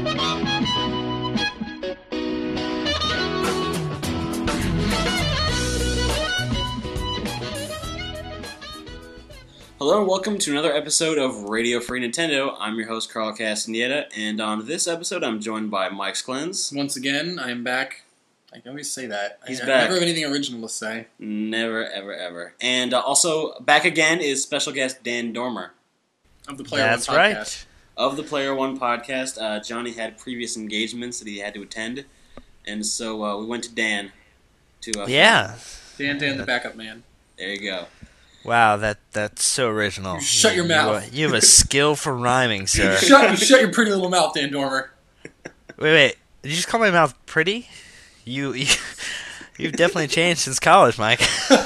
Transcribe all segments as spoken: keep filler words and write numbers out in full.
Hello and welcome to another episode of Radio Free Nintendo. I'm your host, Carl Castaneda, and on this episode I'm joined by Mike Sklens. Once again, I'm back. I can always say that. He's I, back. I never have anything original to say. Never, ever, ever. And uh, also, back again is special guest Dan Dormer. Of the Player That's One right. podcast. Of the Player One podcast. Uh, Johnny had previous engagements that he had to attend, and so uh, we went to Dan. To uh, Yeah. Dan, Dan, the backup man. There you go. Wow, that that's so original. You shut your You- mouth. You have a skill for rhyming, sir. shut, shut your pretty little mouth, Dan Dormer. Wait, wait. Did you just call my mouth pretty? You, you you've definitely changed since college, Mike.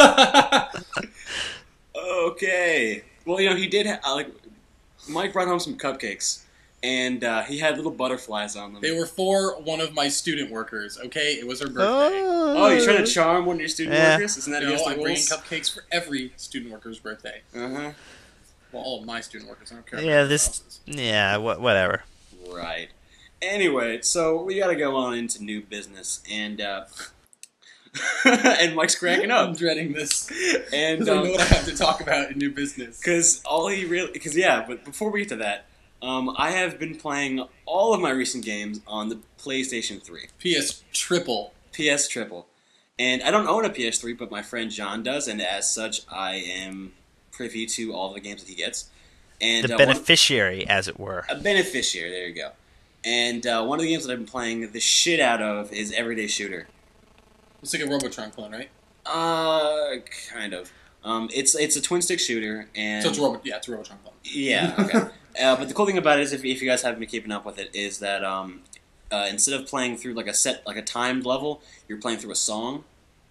Okay. Well, you know, he did, ha- uh, like, Mike brought home some cupcakes, and uh, he had little butterflies on them. They were for one of my student workers, okay? It was her birthday. Oh, you're trying to charm one of your student Yeah. workers? Isn't that No, against the I'm bringing rules? cupcakes for every student worker's birthday. Uh-huh. Well, all of my student workers. I don't care about Yeah, everyone this. else's. Yeah, wha- whatever. Right. Anyway, so we gotta go on into new business, and, uh... and Mike's cracking I'm up. dreading this. And, Because I know um... what I have to talk about in new business. Because all he really... Because, yeah, but before we get to that, um, I have been playing all of my recent games on the PlayStation three. P S Triple. P S Triple. And I don't own a P S three, but my friend John does, and as such, I am privy to all the games that he gets. And The uh, one- beneficiary, as it were. a beneficiary, there you go. And uh, one of the games that I've been playing the shit out of is Everyday Shooter. It's like a Robotron clone, right? Uh, kind of. Um, it's it's a twin stick shooter, and So it's a Robot. Yeah, it's a Robotron clone. yeah, okay. uh, but the cool thing about it is, if, if you guys haven't been keeping up with it, is that um, uh, instead of playing through like a set like a timed level, you're playing through a song.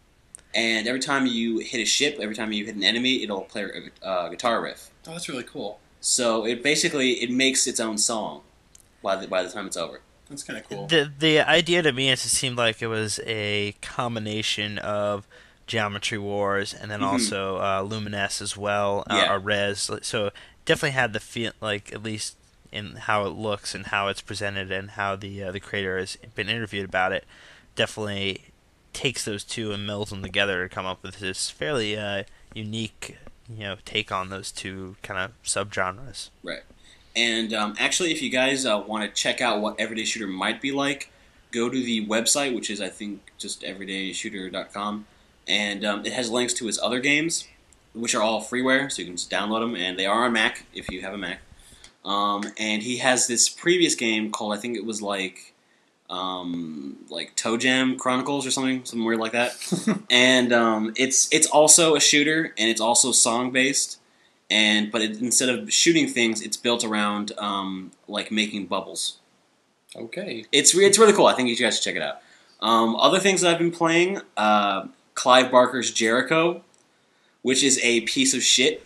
And every time you hit a ship, every time you hit an enemy, it'll play a uh, guitar riff. Oh, that's really cool. So it basically it makes its own song by the by the time it's over. That's kind of cool. The the idea to me is it seemed like it was a combination of Geometry Wars and then Mhm. also uh, Lumines as well, uh, Yeah. or Res. So definitely had the feel, like at least in how it looks and how it's presented and how the uh, the creator has been interviewed about it. Definitely takes those two and melds them together to come up with this fairly uh, unique, you know, take on those two kind of subgenres. Right. And um, actually, if you guys uh, want to check out what Everyday Shooter might be like, go to the website, which is, I think, just everyday shooter dot com. And um, it has links to his other games, which are all freeware, so you can just download them. And they are on Mac, if you have a Mac. Um, and he has this previous game called, I think it was like, um, like Toe Jam Chronicles or something, something weird like that. And um, it's it's also a shooter, and it's also song-based. And but it, instead of shooting things, it's built around um, like making bubbles. Okay. It's re- it's really cool. I think you guys should check it out. Um, other things that I've been playing: uh, Clive Barker's Jericho, which is a piece of shit.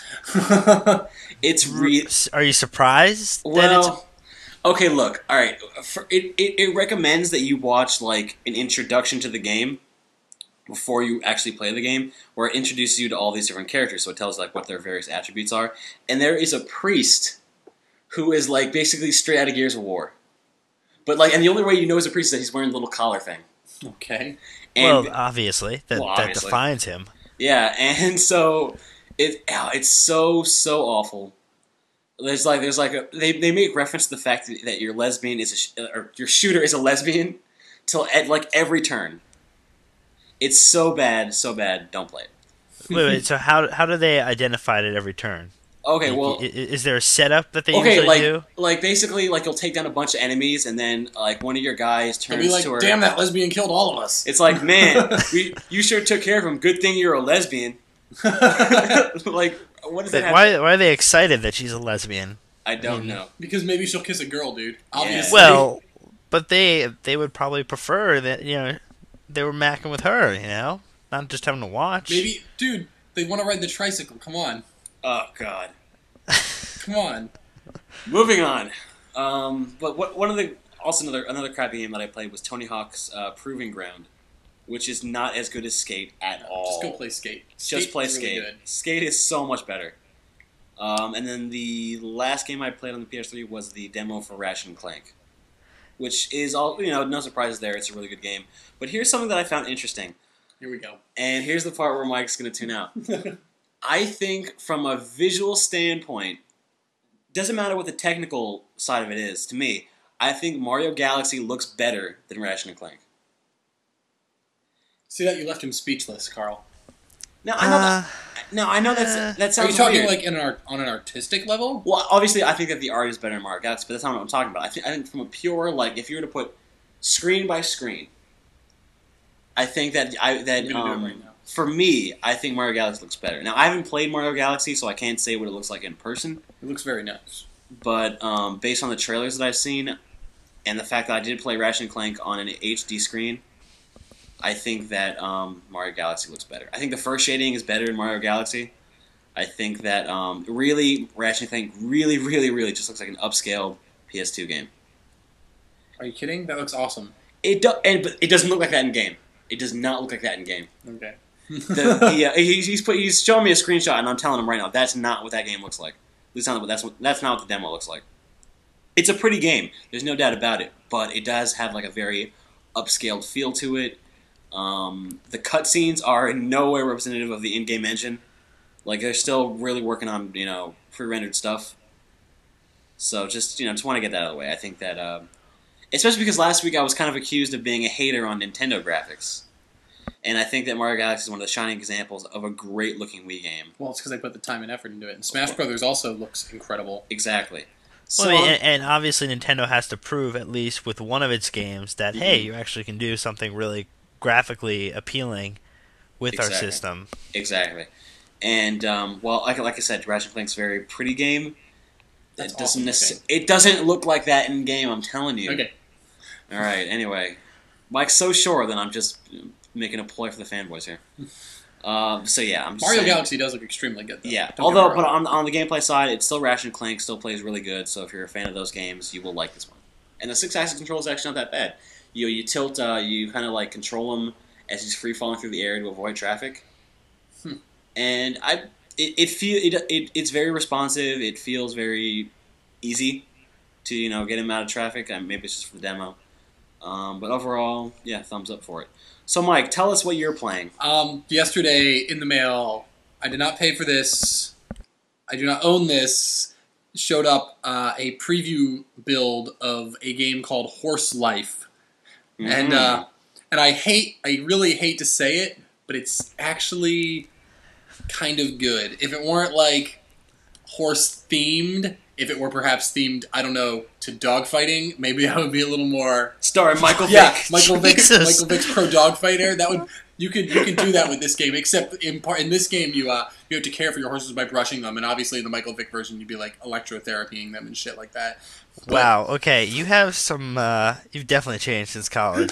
It's re- Are you surprised that it's well. Okay, look. All right. For, it, it it recommends that you watch like an introduction to the game before you actually play the game, where it introduces you to all these different characters, so it tells like what their various attributes are. And there is a priest who is like basically straight out of Gears of War, but like, and the only way you know he's a priest is that he's wearing the little collar thing. Okay. And well, obviously that Well, that obviously. defines him. yeah, and so it oh, it's so so awful. There's like there's like a, they they make reference to the fact that, that your lesbian is a sh- or your shooter is a lesbian till at like every turn. It's so bad, so bad. Don't play it. Wait, wait. So how how do they identify it at every turn? Okay, Like, well, i- i- is there a setup that they okay, usually like do? like basically like you'll take down a bunch of enemies, and then like one of your guys They'll turns be like, to her. damn, that lesbian killed all of us. It's like, man, we, you sure took care of him. Good thing you're a lesbian. Like, what does that But have? why why are they excited that she's a lesbian? I don't Mhm. know. Because maybe she'll kiss a girl, dude. Obviously. Well, but they they would probably prefer that, you know, they were macking with her, you know, not just having to watch. Maybe, dude, they want to ride the tricycle. Come on. Oh God. Come on. Moving on. Um, but what one of the also another another crappy game that I played was Tony Hawk's uh, Proving Ground, which is not as good as Skate at all. Just go play Skate. Just Skate play is really Skate. good. Skate is so much better. Um, and then the last game I played on the P S three was the demo for Ratchet and Clank. which is all you know. No surprises there. It's a really good game. But here's something that I found interesting. Here we go. And here's the part where Mike's going to tune out. I think from a visual standpoint, doesn't matter what the technical side of it is, to me, I think Mario Galaxy looks better than Ratchet and Clank. See that? You left him speechless, Carl. No, I know Uh, that. No, I know that's uh, that Are sounds you talking weird. like in an art, on an artistic level? Well, obviously, I think that the art is better in Mario Galaxy, but that's not what I'm talking about. I think I think from a pure like, if you were to put screen by screen, I think that I that I'm gonna do it um, right now. for me, I think Mario Galaxy looks better. Now, I haven't played Mario Galaxy, so I can't say what it looks like in person. It looks very nice. But um, based on the trailers that I've seen, and the fact that I did play Ratchet and Clank on an H D screen, I think that um, Mario Galaxy looks better. I think the first shading is better in Mario Galaxy. I think that um, really, Ratchet and Clank really, really, really just looks like an upscaled P S two game. Are you kidding? That looks awesome. It do- and but it doesn't look like that in game. It does not look like that in game. Okay. The, the, uh, he's he's, put, he's showing me a screenshot, and I'm telling him right now that's not what that game looks like. At least not, that's what, that's not what the demo looks like. It's a pretty game. There's no doubt about it, but it does have like a very upscaled feel to it. Um, the cutscenes are in no way representative of the in-game engine. Like they're still really working on you know pre-rendered stuff. So just you know just want to get that out of the way. I think that uh, especially because last week I was kind of accused of being a hater on Nintendo graphics. And I think that Mario Galaxy is one of the shining examples of a great-looking Wii game. Well, it's because they put the time and effort into it. And Smash Brothers also looks incredible. Exactly. So, Well, I mean, and, and obviously Nintendo has to prove, at least with one of its games, that, Mm-hmm. hey, you actually can do something really graphically appealing with Exactly. our system. exactly. And, um, well, like, like I said, Ratchet and Clank's a very pretty game. That's it doesn't awesome necess- looking. It doesn't look like that in game. I'm telling you. Okay. All right. Anyway, Mike's so sure that I'm just making a ploy for the fanboys here. Um, so yeah, I'm just Mario saying. Galaxy does look extremely good, though. Yeah. Don't get Although, me but wrong. on on the gameplay side, it's still Ratchet and Clank. Still plays really good. So if you're a fan of those games, you will like this one. And the six-axis control is actually not that bad. You you tilt, uh, you kind of like control him as he's free falling through the air to avoid traffic. Hmm. And I, it it feel it, it it's very responsive. It feels very easy to you know get him out of traffic. I mean, maybe it's just for the demo. Um, but overall, yeah, thumbs up for it. So, Mike, tell us what you're playing. Um, yesterday in the mail, I did not pay for this. I do not own this. Showed up uh, a preview build of a game called Horse Life, and Mhm. uh, and I hate, I really hate to say it, but it's actually kind of good. If it weren't like horse themed, if it were perhaps themed, I don't know, to dogfighting, maybe I would be a little more. starring Michael Yeah, Vick. Michael Vick, Jesus. Michael Vick's pro dogfighter. That would you could you could do that with this game. Except in part in this game, you uh you have to care for your horses by brushing them, and obviously in the Michael Vick version, you'd be like electrotherapying them and shit like that. But- Wow, okay, you have some, uh, you've definitely changed since college.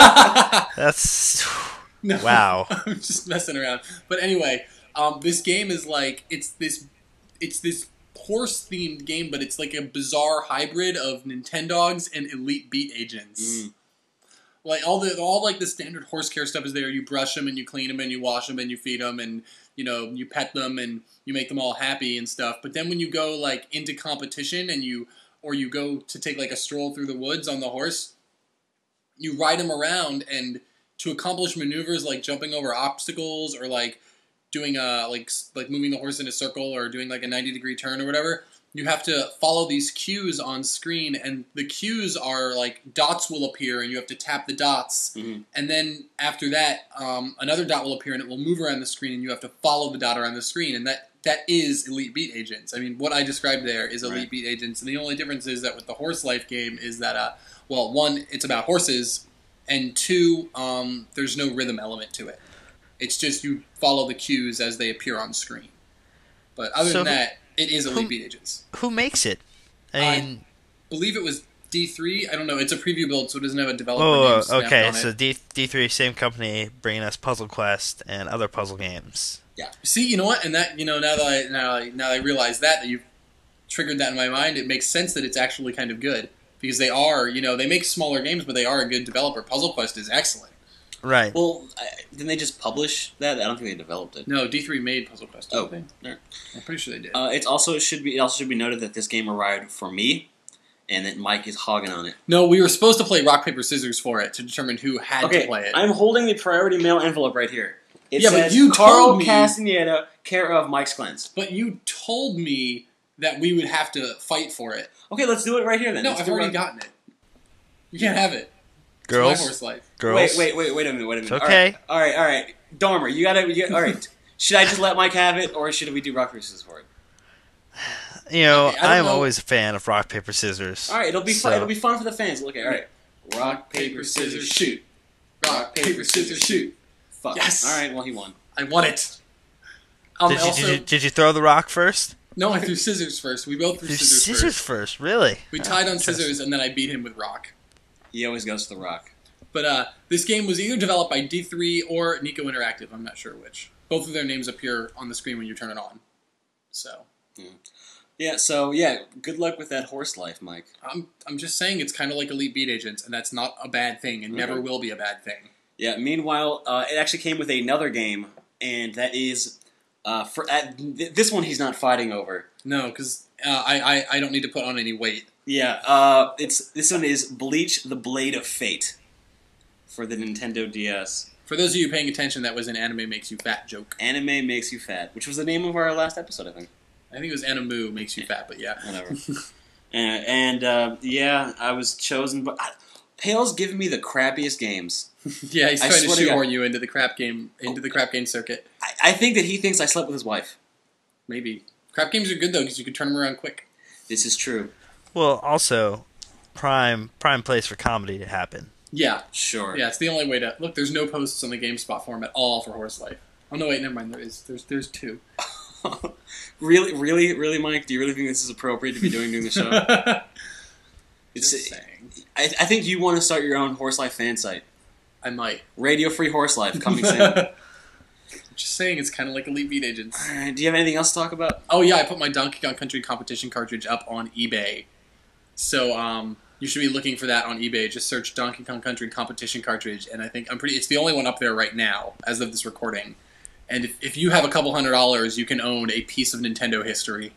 Uh, that's, No, wow. I'm just messing around. But anyway, um, this game is like it's this it's this horse themed game, but it's like a bizarre hybrid of Nintendogs and Elite Beat Agents. Mm. Like all the all like the standard horse care stuff is there. You brush them and you clean them and you wash them and you feed them and you know you pet them and you make them all happy and stuff. But then when you go like into competition and you or you go to take like a stroll through the woods on the horse, you ride him around and to accomplish maneuvers like jumping over obstacles or like doing a like s- like moving the horse in a circle or doing like a ninety degree turn or whatever, you have to follow these cues on screen, and the cues are like dots will appear and you have to tap the dots, Mhm. and then after that um, another dot will appear and it will move around the screen and you have to follow the dot around the screen, and that that is Elite Beat Agents. I mean, what I described there is Elite Right. Beat Agents, and the only difference is that with the Horse Life game is that uh, well, one, it's about horses, and two, um, there's no rhythm element to it. It's just you follow the cues as they appear on screen. But other So than who- that, it is Elite who- Beat Agents. Who makes it? I I- mean, believe it was D three. I don't know. It's a preview build, so it doesn't have a developer oh, name snapped okay, on so it. D D3, same company, bringing us Puzzle Quest and other puzzle games. See, you know what? And that, you know, now that I now I, now that I realize that that you've triggered that in my mind, it makes sense that it's actually kind of good because they are, you know, they make smaller games, but they are a good developer. Puzzle Quest is excellent. Right. Well, I, didn't they just publish that? I don't think they developed it. No, D three made Puzzle Quest. didn't Oh, they? alright. I'm pretty sure they did. Uh, it's also it should be it also should be noted that this game arrived for me, and that Mike is hogging on it. No, we were supposed to play rock, paper, scissors for it to determine who had Okay, to play it. I'm holding the priority mail envelope right here. It Yeah, but says you Carl told me- Castaneda, care of Mike's Cleanse. But you told me that we would have to fight for it. Okay, let's do it right here then. No, Let's I've do already it. gotten it. You can't have it. It's Girls, my horse life. girls. Wait, wait, wait, wait a minute, wait a minute. It's okay. All right, all right. All right. Dormer, you gotta. You, all right. Should I just let Mike have it, or should we do rock paper scissors for it? You know, Okay, I don't I'm know- always a fan of rock paper scissors. All right, it'll be So- fun. It'll be fun for the fans. Okay, all right. Rock paper scissors shoot. Rock, paper, scissors, shoot. Fuck. Yes. All right. Well, he won. I won it. Um, Did you, also, did, you, did you throw the rock first? no, I threw scissors first. We both threw Threw scissors, scissors first. first, really? We tied on Interesting. scissors, and then I beat him with rock. He always goes to the rock. But uh, this game was either developed by D three or Nico Interactive. I'm not sure which. Both of their names appear on the screen when you turn it on. So Yeah. So yeah, good luck with that horse life, Mike. I'm I'm just saying it's kind of like Elite Beat Agents, and that's not a bad thing, and never Okay. will be a bad thing. Yeah. Meanwhile, uh, it actually came with another game, and that is uh, for uh, th- this one he's not fighting over. No, because uh, I, I I don't need to put on any weight. Yeah. Uh, it's this one is Bleach: The Blade of Fate for the Nintendo D S. For those of you paying attention, that was an anime makes you fat joke. Anime makes you fat, which was the name of our last episode, I think. I think it was Animu makes you fat, but yeah. Whatever. and and uh, yeah, I was chosen, but I, Pale's giving me the crappiest games. Yeah, he's I trying to swear to shoehorn God. you into the crap game into the crap game circuit. I, I think that he thinks I slept with his wife. Maybe crap games are good though because you can turn them around quick. This is true. Well, also, prime prime place for comedy to happen. Yeah, Sure. yeah, it's the only way to look. There's no posts on the GameSpot forum at all for Horse Life. Oh no, wait, never mind. There is. There's there's two. really, really, really, Mike? Do you really think this is appropriate to be doing during the show? It's. Just saying. I, I think you want to start your own Horse Life fan site. I might. Radio Free Horse Life coming soon. Just saying, it's kind of like Elite Beat Agents. Alright, do you have anything else to talk about? Oh yeah, I put my Donkey Kong Country competition cartridge up on eBay. So um, you should be looking for that on eBay. Just search Donkey Kong Country competition cartridge, and I think I'm pretty. It's the only one up there right now as of this recording. And if, if you have a couple hundred dollars, you can own a piece of Nintendo history.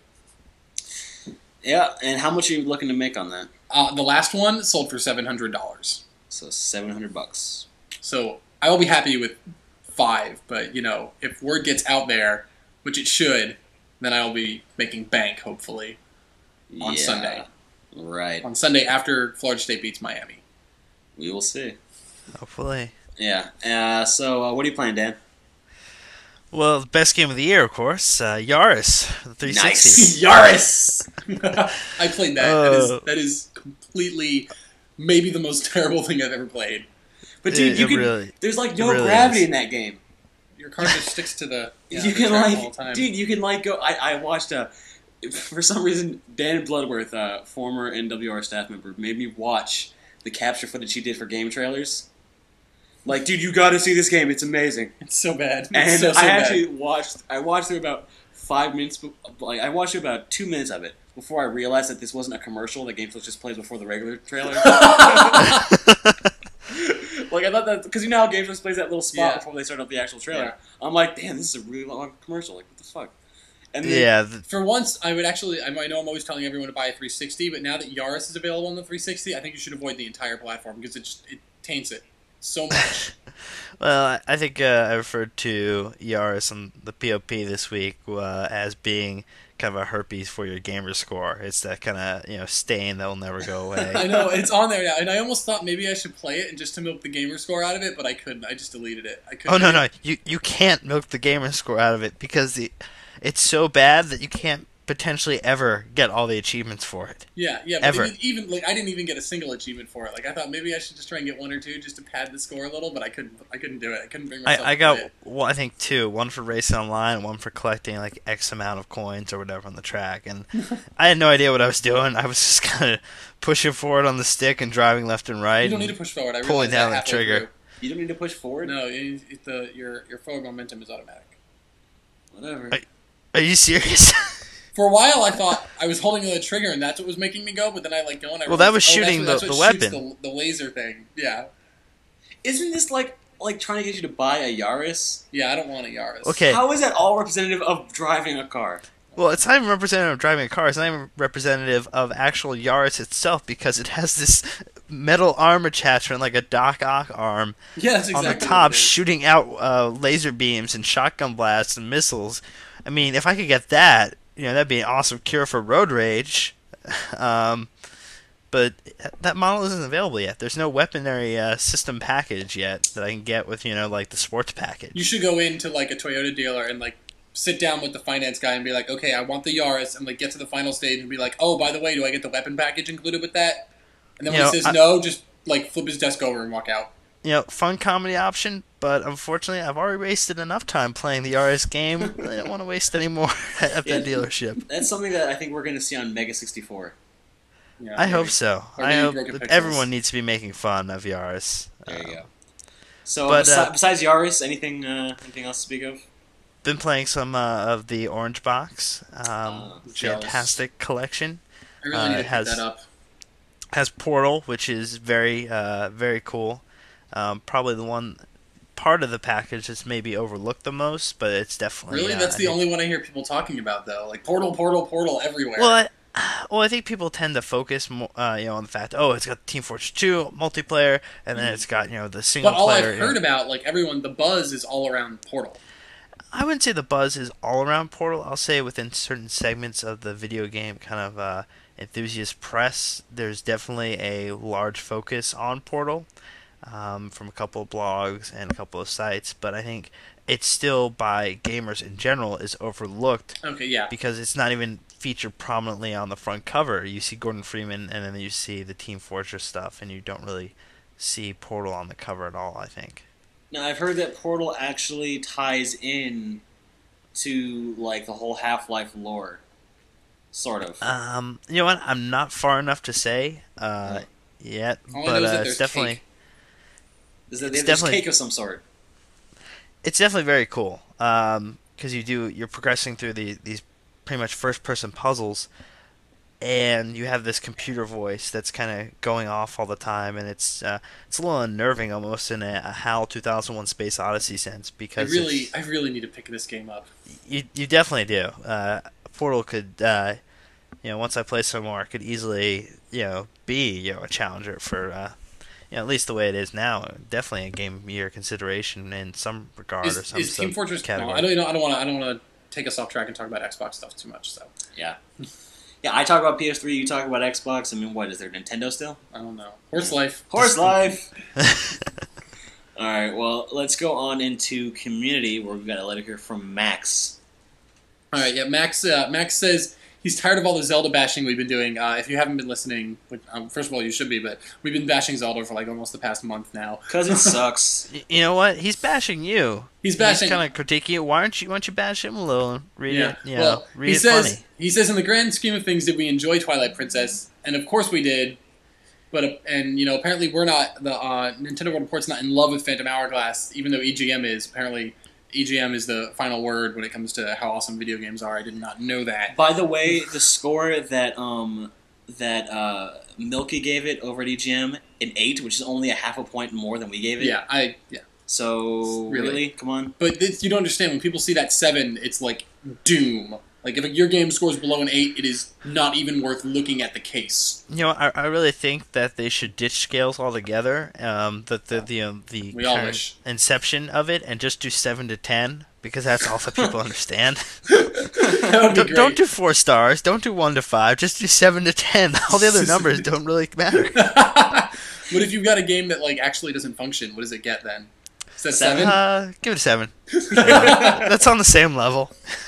Yeah, and how much are you looking to make on that? Uh, the last one sold for seven hundred dollars. So seven hundred bucks. So I will be happy with five, but you know, if word gets out there, which it should, then I will be making bank hopefully on Yeah, Sunday. Right. On Sunday after Florida State beats Miami. We will see. Hopefully. Yeah. Uh, so, uh, what are you playing, Dan? Well, the best game of the year, of course, uh, Yaris, the three sixty. Nice. Yaris! I played that. That is, Oh. that is completely maybe the most terrible thing I've ever played. But dude, It- you it can. really- there's like it no really gravity is. in that game. Your car just sticks to the yeah, you the can track like, all the time. dude, you can like go. I, I watched a. For some reason, Dan Bloodworth, uh, former N W R staff member, made me watch the capture footage he did for game trailers. Like, dude, you got to see this game. It's amazing. It's so bad. It's And so, so I bad. actually watched. I watched through about five minutes. be- Like, I watched through about two minutes of it before I realized that this wasn't a commercial. That GameStop just plays before the regular trailer. Like I thought that because you know how GameStop plays that little spot Yeah. before they start up the actual trailer. Yeah. I'm like, damn, this is a really long commercial. Like, what the fuck? And then, Yeah, the, For once, I would actually. I I know I'm always telling everyone to buy a three sixty, but now that Yaris is available on the three sixty, I think you should avoid the entire platform because it just it taints it so much. well, I- I think uh, I referred to Yaris on the P O P this week uh, as being kind of a herpes for your gamer score. It's that kind of you know stain that will never go away. I know it's on there now, and I almost thought maybe I should play it and just to milk the gamer score out of it, but I couldn't. I just deleted it. I couldn't. Oh no no you you can't milk the gamer score out of it because the it's so bad that you can't potentially ever get all the achievements for it. Yeah, yeah. But Ever. even, even like I didn't even get a single achievement for it. Like I thought maybe I should just try and get one or two just to pad the score a little, but I couldn't. I couldn't do it. I couldn't bring myself. I, I to got play it. well, I think two, one for racing online, one for collecting like X amount of coins or whatever on the track, and I had no idea what I was doing. I was just kind of pushing forward on the stick and driving left and right. You don't and need to push forward. I pulling realized down that the halfway trigger. through. you don't need to push forward. No, it, it, the your your forward momentum is automatic. Whatever. I- Are you serious? For a while, I thought I was holding the trigger and that's what was making me go, but then I like go and I Well, that realized, was oh, shooting that's the- what, that's the what shoots The, the laser thing. Yeah, Isn't this like like trying to get you to buy a Yaris? yeah. I don't want a Yaris. Okay. How is that all representative of driving a car? Well, it's not even representative of driving a car. It's not even representative of actual Yaris itself because it has this metal arm attachment, like a Doc Ock arm, Yeah, that's exactly on the what top, it is. shooting out uh, laser beams and shotgun blasts and missiles. I mean, if I could get that, you know, that'd be an awesome cure for road rage. Um, but that model isn't available yet. There's no weaponry uh, system package yet that I can get with, you know, like the sports package. You should go into like a Toyota dealer and like sit down with the finance guy and be like, okay, I want the Yaris, and like get to the final stage and be like, oh, by the way, do I get the weapon package included with that? And then when You know, he says I- no, just like flip his desk over and walk out. You know, fun comedy option, but unfortunately, I've already wasted enough time playing the R S game. I don't want to waste any more at Yeah. the dealership. That's something that I think we're going to see on Mega sixty-four. Yeah, I maybe. hope so. Or I maybe hope Broken that Pixels. everyone needs to be making fun of Yaris. There you Um, go. So but, besi- uh, besides Yaris, anything uh, anything else to speak of? Been playing some uh, of the Orange Box. Um, Oh, jealous. fantastic collection. I really uh, need to it pick has- that up. Has Portal, which is very, uh, very cool. Um, probably the one part of the package that's maybe overlooked the most, but it's definitely Really, uh, that's I the think- only one I hear people talking about, though. Like Portal, Portal, Portal everywhere. Well, I, well, I think people tend to focus, more, uh, you know, on the fact, oh, it's got Team Fortress two multiplayer, and then it's got, you know, the single but all player. I've you know. heard about, like everyone, the buzz is all around Portal. I wouldn't say the buzz is all around Portal. I'll say within certain segments of the video game kind of uh, enthusiast press, there's definitely a large focus on Portal um, from a couple of blogs and a couple of sites. But I think it's still, by gamers in general, is overlooked Okay, yeah. because it's not even featured prominently on the front cover. You see Gordon Freeman, and then you see the Team Fortress stuff, and you don't really see Portal on the cover at all, I think. Now I've heard that Portal actually ties in to like the whole Half-Life lore, sort of. Um, you know what? I'm not far enough to say uh, yet, All I know but is that uh, there's it's definitely cake. Is that it's there's definitely- cake of some sort? it's definitely very cool. Um, because you do you're progressing through the these pretty much first person puzzles, and you have this computer voice that's kind of going off all the time, and it's uh, it's a little unnerving almost in a, a HAL two thousand one Space Odyssey sense I because really, it's- I really need to pick this game up. you you definitely do. Uh, Portal could, uh, you know, once I play some more, could easily, you know, be you know a challenger for, uh, you know, at least the way it is now. Definitely a game of year consideration in some regard Is, or some is Team Fortress? No, category. I don't. You know, I don't want to. I don't want to take us off track and talk about Xbox stuff too much. So Yeah. Yeah, I talk about P S three, you talk about Xbox. I mean, what, is there Nintendo still? I don't know. Horse life. Horse Life! Alright, well, let's go on into Community, where we've got a letter here from Max. All right. Yeah. Max. Uh, Max says he's tired of all the Zelda bashing we've been doing. Uh, if you haven't been listening, which, um, first of all, you should be. But we've been bashing Zelda for like almost the past month now. Because it sucks. Y- You know what? He's bashing you. He's bashing. He's kind of critiquing you. Why aren't you? Why don't you bash him a little? And read Yeah. it. You well, know, read he it says funny. he says in the grand scheme of things, did we enjoy Twilight Princess? And of course we did. But uh, and you know apparently we're not the uh, Nintendo World Report's not in love with Phantom Hourglass, even though E G M is. Apparently, E G M is the final word when it comes to how awesome video games are. I did not know that. By the way, the score that um that uh, Milky gave it over at E G M, an eight, which is only a half a point more than we gave it. Yeah, I yeah. So, Really? really? Come on. But this, you don't understand when people see that seven, it's like doom. Like if your game scores below an eight, it is not even worth looking at the case. You know, I, I really think that they should ditch scales altogether. Um, the the the um, the We all current wish. inception of it, and just do seven to ten because that's all that people understand. That would be don't, great. don't do four stars. Don't do one to five. Just do seven to ten. All the other numbers don't really matter. What if you've got a game that like actually doesn't function? What does it get then? Is that seven? Uh, give it a seven. That's on the same level.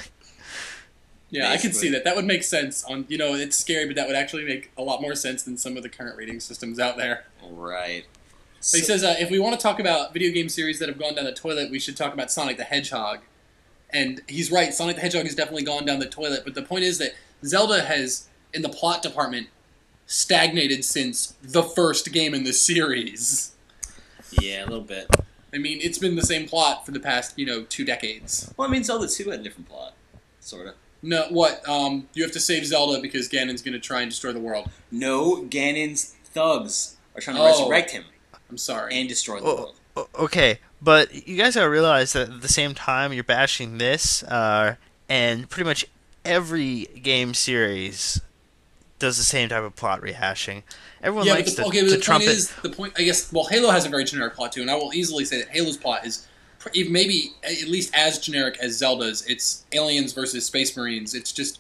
Yeah, I could Basically. see that. That would make sense. On you know, it's scary, but that would actually make a lot more sense than some of the current rating systems out there. Right. But he says uh, if we want to talk about video game series that have gone down the toilet, we should talk about Sonic the Hedgehog. And he's right. Sonic the Hedgehog has definitely gone down the toilet. But the point is that Zelda has, in the plot department, stagnated since the first game in the series. Yeah, a little bit. I mean, it's been the same plot for the past, you know, two decades. Well, I mean, Zelda two had a different plot. Sort of. No, what? Um, you have to save Zelda because Ganon's going to try and destroy the world. No, Ganon's thugs are trying to Oh. resurrect him I'm sorry. and destroy the Oh, world. o- okay, but you guys gotta realize that at the same time you're bashing this, uh, and pretty much every game series does the same type of plot rehashing. Everyone yeah, likes but the, to, okay, but to the point trumpet. is the point. I guess well, Halo has a very generic plot too, and I will easily say that Halo's plot is pr- even maybe at least as generic as Zelda's. It's aliens versus space marines. It's just,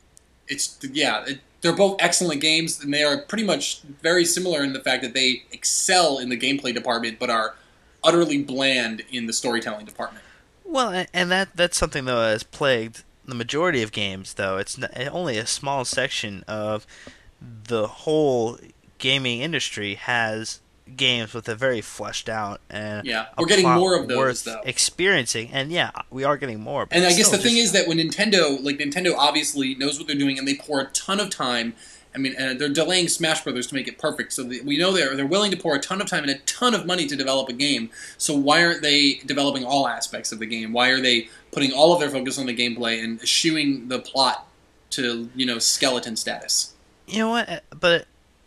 it's yeah. It, they're both excellent games, and they are pretty much very similar in the fact that they excel in the gameplay department, but are utterly bland in the storytelling department. Well, a- and that that's something though that has plagued the majority of games. Though it's n- only a small section of the whole gaming industry has games with a very fleshed out and Yeah, a we're getting plot more of those, worth though. experiencing. And yeah, we are getting more. But And I it's guess the still thing just- is that when Nintendo, like Nintendo, obviously knows what they're doing, and they pour a ton of time. I mean, uh, they're delaying Smash Brothers to make it perfect, so that we know they're they're willing to pour a ton of time and a ton of money to develop a game. So why aren't they developing all aspects of the game? Why are they putting all of their focus on the gameplay and eschewing the plot to you know skeleton status? You know what? But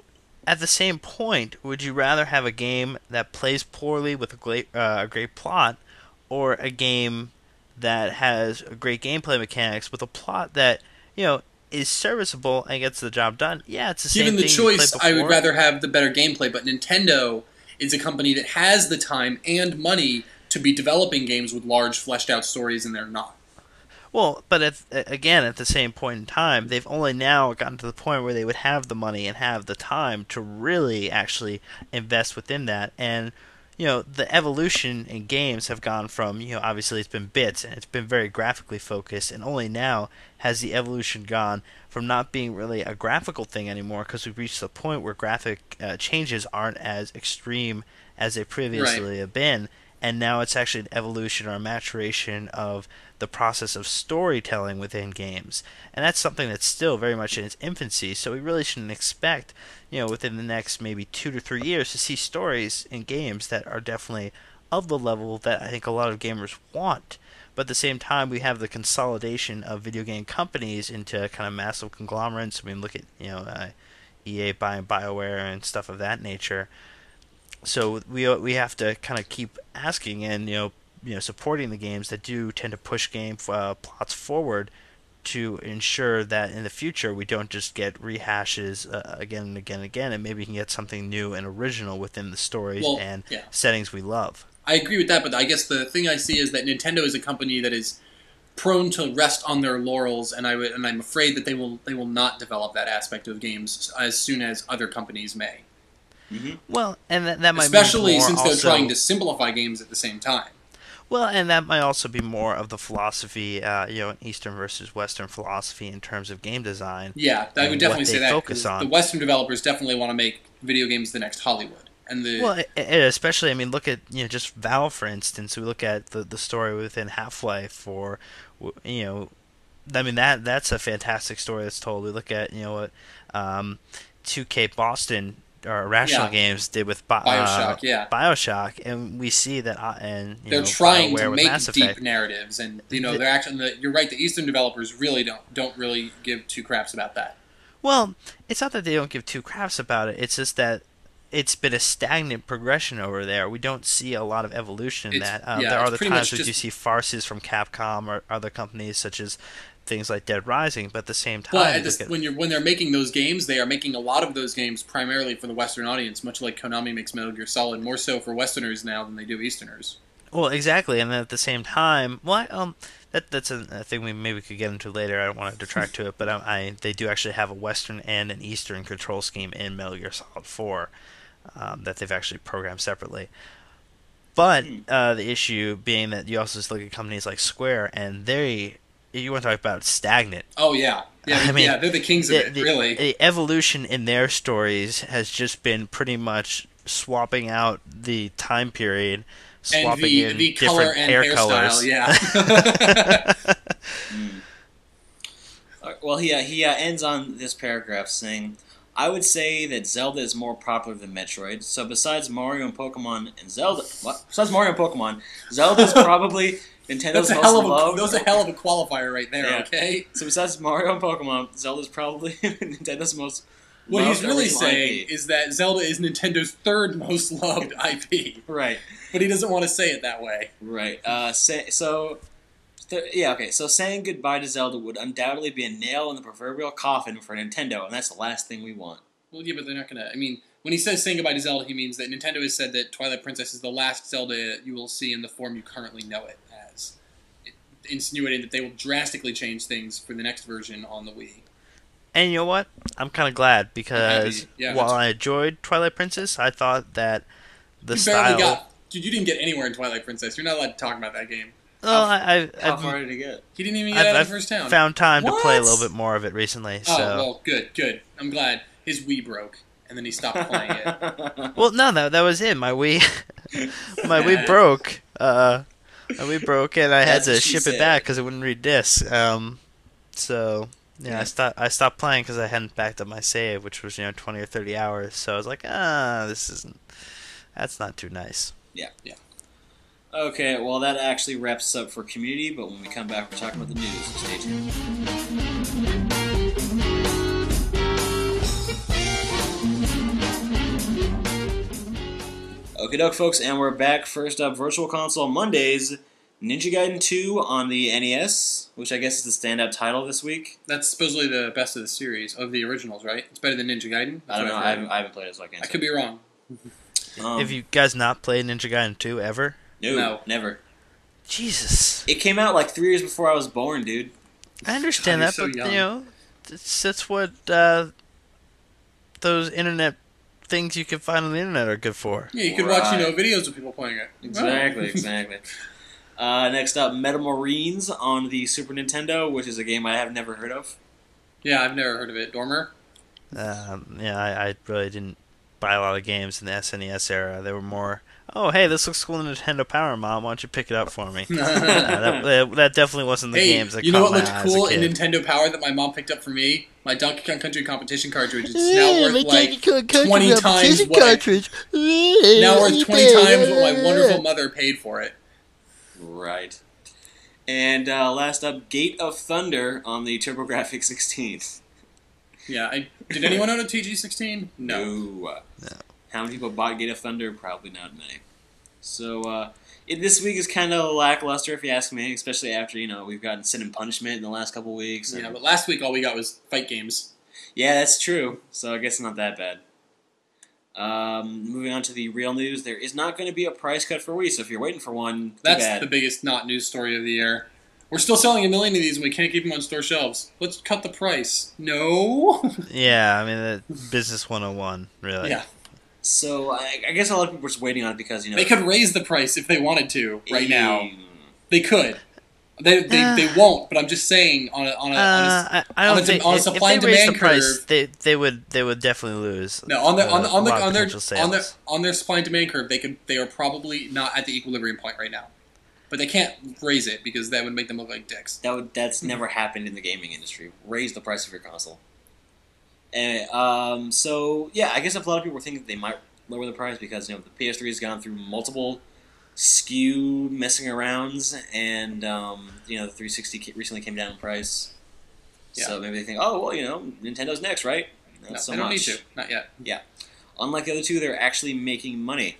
at the same point, would you rather have a game that plays poorly with a great, uh, a great plot, or a game that has a great gameplay mechanics with a plot that you know is serviceable and gets the job done? Yeah, it's the same Given the thing you played choice, I would before. rather have the better gameplay, but Nintendo is a company that has the time and money to be developing games with large, fleshed-out stories, and they're not. Well, but at, again, at the same point in time, they've only now gotten to the point where they would have the money and have the time to really actually invest within that. And, you know, the evolution in games have gone from, you know, obviously it's been bits and it's been very graphically focused, and only now has the evolution gone from not being really a graphical thing anymore, because we've reached the point where graphic uh, changes aren't as extreme as they previously Right. have been. And now it's actually an evolution or a maturation of the process of storytelling within games. And that's something that's still very much in its infancy, so we really shouldn't expect, you know, within the next maybe two to three years to see stories in games that are definitely of the level that I think a lot of gamers want. But at the same time, we have the consolidation of video game companies into kind of massive conglomerates. I mean, look at, you know, uh, E A buying BioWare and stuff of that nature. So we we have to kind of keep asking and you know you know supporting the games that do tend to push game uh, plots forward to ensure that in the future we don't just get rehashes uh, again and again and again, and maybe we can get something new and original within the stories Well, and yeah. settings we love. I agree with that, but I guess the thing I see is that Nintendo is a company that is prone to rest on their laurels, and I would, and I'm afraid that they will they will not develop that aspect of games as soon as other companies may. Mm-hmm. Well, and that, that might Especially be more since they're also, trying to simplify games at the same time. Well, and that might also be more of the philosophy, uh, you know, an Eastern versus Western philosophy in terms of game design. Yeah, I And would definitely what say they that. focus 'Cause on. The Western developers definitely want to make video games the next Hollywood. And the Well, it, it, especially, I mean, look at, you know, just Valve, for instance. We look at the, the story within Half-Life, or, you know, I mean, that that's a fantastic story that's told. We look at, you know, what um, two K Boston, or Irrational Yeah. Games, did with Bi- BioShock, uh, yeah. BioShock, and we see that, uh, and, you they're know, trying BioWare to with make Mass deep Effect. narratives, and you know The- they're actually. The, you're right. The Eastern developers really don't don't really give two craps about that. Well, it's not that they don't give two craps about it. It's just that it's been a stagnant progression over there. We don't see a lot of evolution in It's- that. Um, yeah, there are it's the pretty times much where you just- see farces from Capcom or other companies, such as things like Dead Rising, but at the same time, But at you this, look at- when you're when they're making those games, they are making a lot of those games primarily for the Western audience, much like Konami makes Metal Gear Solid, more so for Westerners now than they do Easterners. well, exactly, and then at the same time, well, um, that that's a, a thing we maybe could get into later. I don't want to detract to it, but um, I they do actually have a Western and an Eastern control scheme in Metal Gear Solid four um, that they've actually programmed separately. But uh, the issue being that you also just look at companies like Square, and they, you want to talk about stagnant. Oh yeah, yeah, I mean, yeah. They're the kings of The, it, the- really. the evolution in their stories has just been pretty much swapping out the time period, and swapping the in the different color and hair hairstyle, colors. yeah. Uh, Well, he uh, he uh, ends on this paragraph saying, "I would say that Zelda is more popular than Metroid. So besides Mario and Pokemon and Zelda, what? Besides Mario and Pokemon, Zelda's probably Nintendo's That's a most hell of a loved. that's a hell of a qualifier right there. Yeah. Okay. So besides Mario and Pokemon, Zelda's probably Nintendo's most. What loved he's really original saying I P. is that Zelda is Nintendo's third most loved I P, Right, but he doesn't want to say it that way. right. Uh, say, so Th- yeah, okay, so saying goodbye to Zelda would undoubtedly be a nail in the proverbial coffin for Nintendo, and that's the last thing we want. Well, yeah, but they're not gonna. I mean, when he says saying goodbye to Zelda, he means that Nintendo has said that Twilight Princess is the last Zelda you will see in the form you currently know it as, it, insinuating that they will drastically change things for the next version on the Wii. And you know what? I'm kind of glad because Yeah, while that's- I enjoyed Twilight Princess, I thought that the you style. barely got. Dude, you didn't get anywhere in Twilight Princess. You're not allowed to talk about that game. Well, I, I, How I've, far did it get? He didn't even get I've, out of I've the first town. found time to play a What? little bit more of it recently. So. Oh, well, good, good. I'm glad. His Wii broke, and then he stopped playing it. Well, no, that that was it. My Wii, my Wii broke. Uh, my Wii broke, and I had That's to what she ship said. it back because it wouldn't read discs. Um, so yeah, Yeah. I stopped. I stopped playing because I hadn't backed up my save, which was you know twenty or thirty hours. So I was like, ah, this isn't. That's not too nice. Okay, well, that actually wraps us up for community, but when we come back, we're talking about the news. Stay tuned. Okie doke, folks, and we're back. First up, Virtual Console Mondays, Ninja Gaiden two on the N E S, which I guess is the standout title this week. That's supposedly the best of the series, of the originals, right? It's better than Ninja Gaiden? I don't That's know, what I I've haven't, heard. I haven't played it, so I can't I say. could be wrong. Um, Have you guys not played Ninja Gaiden two ever? No, No. never. Jesus, It came out like three years before I was born, dude. I understand God, that, you're but so young. you know, that's that's what uh, those internet things you can find on the internet are good for. Yeah, you could watch, you know, Right. videos of people playing it. Exactly, exactly. Uh, next up, Metal Marines on the Super Nintendo, which is a game I have never heard of. Yeah, I've never heard of it. Dormer? Um, yeah, I, I really didn't buy a lot of games in the S N E S era. They were more, oh, hey, this looks cool in Nintendo Power, Mom. Why don't you pick it up for me? uh, that, that, that definitely wasn't the Hey, games that you know caught what my looked eye as a cool in kid. Nintendo Power that my mom picked up for me? My Donkey Kong Country competition cartridge. It's now worth like twenty times what I, now worth twenty times what my wonderful mother paid for it. Right. And uh, last up, Gate of Thunder on the TurboGrafx sixteen. Yeah, I, did anyone own a T G sixteen? No. No. No. How many people bought Gate of Thunder? Probably not many. So, uh, it, this week is kind of lackluster, if you ask me, especially after, you know, we've gotten Sin and Punishment in the last couple weeks. and- Yeah, but last week all we got was fight games. Yeah, that's true. So I guess it's not that bad. Um, moving on to the real news, there is not going to be a price cut for Wii, so if you're waiting for one, too That's bad. the biggest not news story of the year. We're still selling a million of these and we can't keep them on store shelves. Let's cut the price. No? Yeah, I mean, the business one oh one, really. Yeah. So I, I guess a lot of people are just waiting on it because, you know... They could raise the price if they wanted to right now. Mm, They could. They, they, Uh, they won't, but I'm just saying on a, on a, on a Uh, I, I on don't a- think on a if- supply if and they raise demand the price, curve- they they would they would definitely lose. no on their on, the, uh, on, the, a lot of on their potential on their sales. on their supply and demand curve they could they are probably not at the equilibrium point right now, but they can't raise it because that would make them look like dicks. that would, that's never happened in the gaming industry. Raise the price of your console. Anyway, um, so, yeah, I guess if a lot of people were thinking they might lower the price because, you know, the P S three has gone through multiple S K U messing arounds, and, um, you know, the three sixty ca- recently came down in price. So maybe they think, oh, well, you know, Nintendo's next, right? Not No, so they don't much. need to. Not yet. Unlike the other two, they're actually making money.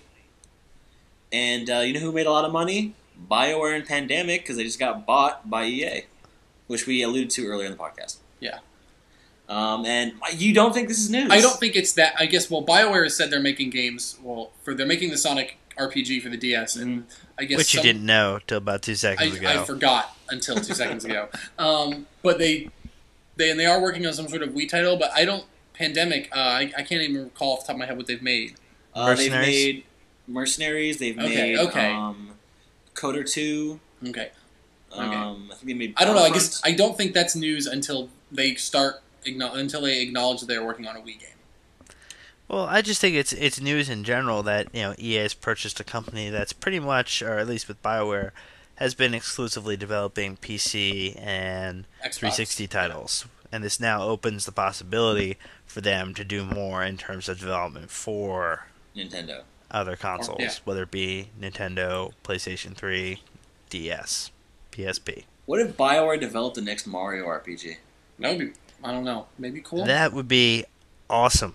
And uh, you know who made a lot of money? BioWare and Pandemic, because they just got bought by E A, which we alluded to earlier in the podcast. Yeah. Um, and you don't think this is news? I don't think it's that. I guess well, BioWare has said they're making games. Well, for they're making the Sonic R P G for the D S, and I guess Which you some- didn't know till about two seconds I, ago. I forgot until two seconds ago. Um, but they, they and they are working on some sort of Wii title. But I don't. Pandemic. Uh, I, I can't even recall off the top of my head what they've made. Uh, they've Mercenaries? made Mercenaries. They've Okay, made okay. Um, Coder two. Okay. Um, I think they made. I don't know. I Battlefront. guess I don't think that's news until they start acknow- until they acknowledge that they're working on a Wii game. Well, I just think it's it's news in general that you know E A has purchased a company that's pretty much, or at least with BioWare, has been exclusively developing P C and Xbox. three sixty titles, and this now opens the possibility for them to do more in terms of development for Nintendo. other consoles, yeah. whether it be Nintendo, PlayStation three, D S, P S P. What if BioWare developed the next Mario R P G? That would be. I don't know. Maybe cool. That would be awesome.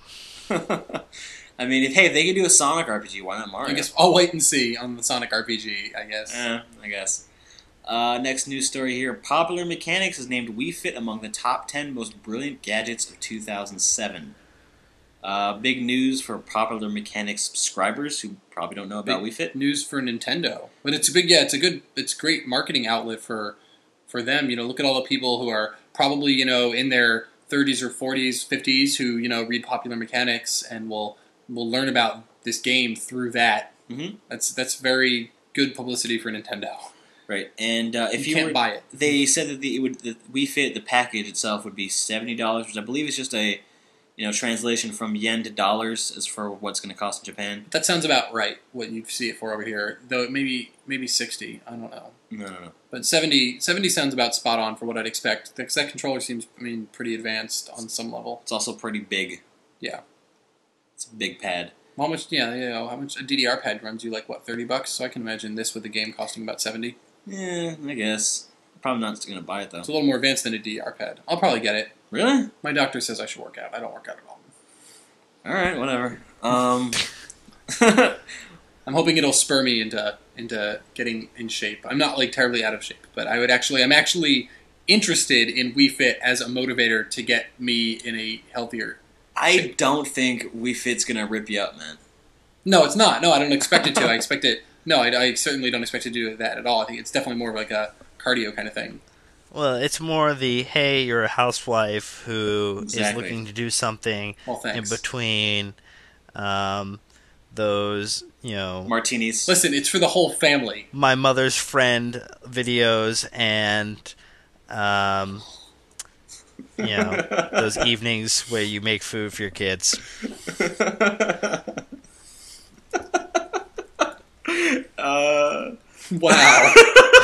I mean, if hey, if they could do a Sonic R P G, why not Mario? I guess I'll wait and see on the Sonic R P G. I guess. Eh, I guess. Uh, next news story here. Popular Mechanics has named Wii Fit among the top ten most brilliant gadgets of two thousand seven. Uh, big news for Popular Mechanics subscribers who probably don't know about Big Wii Fit. News for Nintendo, but it's a big, yeah, it's a good, it's a great marketing outlet for for them. You know, look at all the people who are probably, you know, in their thirties or forties, fifties who, you know, read Popular Mechanics and will will learn about this game through that. Mm-hmm. That's that's very good publicity for Nintendo. Right, and uh, if You you, can't were, buy it. they said that the, it would the Wii Fit, the package itself, would be seventy dollars, which I believe is just a you know translation from yen to dollars as for what's going to cost in Japan. That sounds about right. What you see it for over here, though maybe maybe sixty. I don't know. No, no, no. But seventy, seventy sounds about spot on for what I'd expect. Because that controller seems, I mean, pretty advanced on some level. It's also pretty big. Yeah. It's a big pad. How much? Yeah, you know, how much a D D R pad runs you like what thirty bucks? So I can imagine this with the game costing about seventy. Yeah, I guess. Probably not going to buy it though. It's a little more advanced than a D D R pad. I'll probably get it. Really? My doctor says I should work out. I don't work out at all. All right, whatever. Um, I'm hoping it'll spur me into into getting in shape. I'm not like terribly out of shape, but I would actually, I'm actually interested in Wii Fit as a motivator to get me in a healthier. I don't think Wii Fit's going to rip you up, man. No, it's not. No, I don't expect it to. I expect it. No, I, I certainly don't expect it to do that at all. I think it's definitely more of like a cardio kind of thing. Well, it's more the, hey, you're a housewife who Exactly. is looking to do something Well, in thanks. between um, those, you know, Martinis. Listen, it's for the whole family. my mother's friend videos and, um, you know, those evenings where you make food for your kids. uh, Wow.